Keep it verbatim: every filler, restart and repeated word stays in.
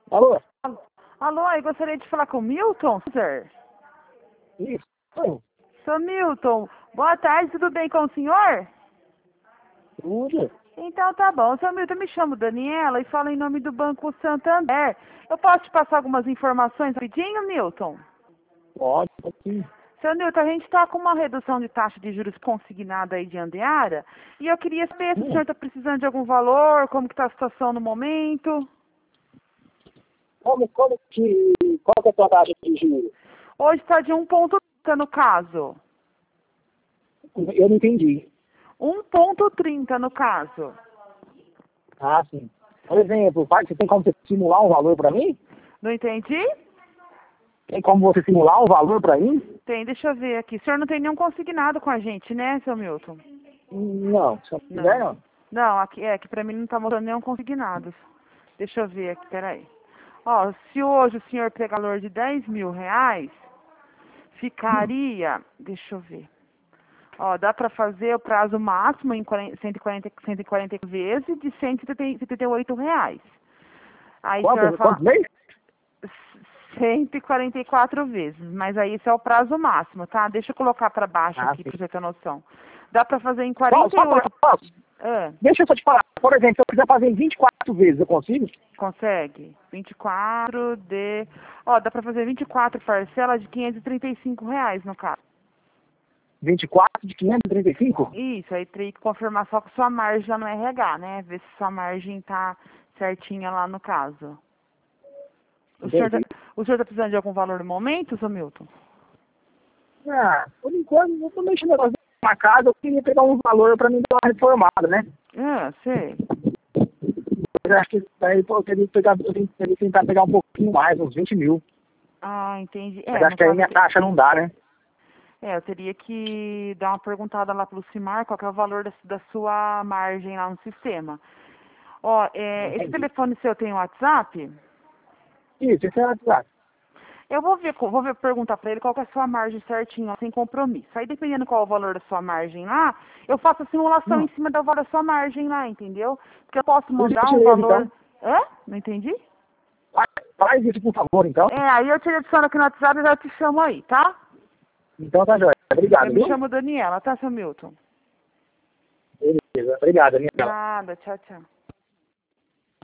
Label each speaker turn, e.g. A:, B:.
A: Alô?
B: Alô, eu gostaria de falar com o Milton, sir.
A: Isso. Oi.
B: Sou Milton. Boa tarde, tudo bem com o senhor?
A: Tudo?
B: Então tá bom. Seu Milton, eu me chamo Daniela e falo em nome do Banco Santander. Eu posso te passar algumas informações rapidinho, Milton?
A: Pode, pode sim.
B: Seu Milton, a gente está com uma redução de taxa de juros consignada aí de Andeara e eu queria saber se o
A: Hum.
B: senhor está precisando de algum valor, como que está a situação no momento.
A: Como, como que... Qual que é a tua taxa de juros?
B: Hoje está de um ponto trinta no caso.
A: Eu não entendi.
B: um ponto trinta no caso.
A: Ah, sim. Por exemplo, vai- você tem como você simular um valor para mim?
B: Não entendi?
A: Tem como você simular um valor para mim?
B: Tem, deixa eu ver aqui. O senhor não tem nenhum consignado com a gente, né, seu Milton?
A: Não, se eu
B: Não.
A: puder, não.
B: Não, aqui é que pra mim não tá mostrando nenhum consignado. Deixa eu ver aqui, peraí. Ó, se hoje o senhor pegar o valor de dez mil reais, ficaria, deixa eu ver. Ó, dá pra fazer o prazo máximo em quarenta, cento e quarenta, cento e quarenta vezes de cento e setenta e oito reais. Aí o senhor vai
A: Quanto,
B: falar
A: quantos meses?
B: cento e quarenta e quatro vezes, mas aí esse é o prazo máximo, tá? Deixa eu colocar pra baixo
A: Ah,
B: aqui
A: sim.
B: pra você ter noção. Dá pra fazer em
A: Só,
B: quarenta e
A: só
B: oito.
A: posso?
B: Ah,
A: Deixa eu só te falar. Por exemplo, se eu quiser fazer em vinte e quatro vezes, eu consigo?
B: consegue? vinte e quatro de... Ó, dá pra fazer vinte e quatro parcelas de quinhentos e trinta e cinco reais no caso.
A: vinte e quatro de quinhentos e trinta e cinco?
B: Isso, aí teria que confirmar só com sua margem lá no R H, né? Ver se sua margem tá certinha lá no caso. O senhor, tá,
A: Entendi.
B: o senhor tá precisando de algum valor no momento, seu Milton?
A: Ah, por enquanto, eu tô mexendo negócio na casa, eu queria pegar um valor para mim dar uma reformada, né?
B: Ah, sei.
A: Mas acho que daí pô, eu teria que pegar, eu tenho que tentar pegar um pouquinho mais, uns vinte mil.
B: Ah, entendi.
A: Mas
B: É,
A: acho
B: no
A: que aí
B: caso
A: minha
B: aqui.
A: taxa não dá, né?
B: É, eu teria que dar uma perguntada lá pro Cimar, qual que é o valor da, da sua margem lá no sistema. Ó, é, esse
A: Entendi.
B: telefone seu tem WhatsApp?
A: Isso, esse é o WhatsApp.
B: Eu vou ver, vou ver, perguntar pra ele qual que é a sua margem certinho, ó, sem compromisso. Aí dependendo qual é o valor da sua margem lá, eu faço a simulação
A: Hum,
B: em cima do valor da sua margem lá, entendeu? Porque eu posso
A: por
B: mandar um
A: gentileza,
B: valor.
A: então.
B: Hã? Não entendi?
A: Faz, faz isso, por favor, então.
B: É, aí eu te adiciono aqui no WhatsApp e já te chamo aí, tá?
A: Então tá jóia.
B: Eu
A: Obrigado,
B: me
A: viu?
B: chamo Daniela, tá, seu Milton?
A: Beleza. Obrigado, Daniela.
B: Nada, tchau, tchau.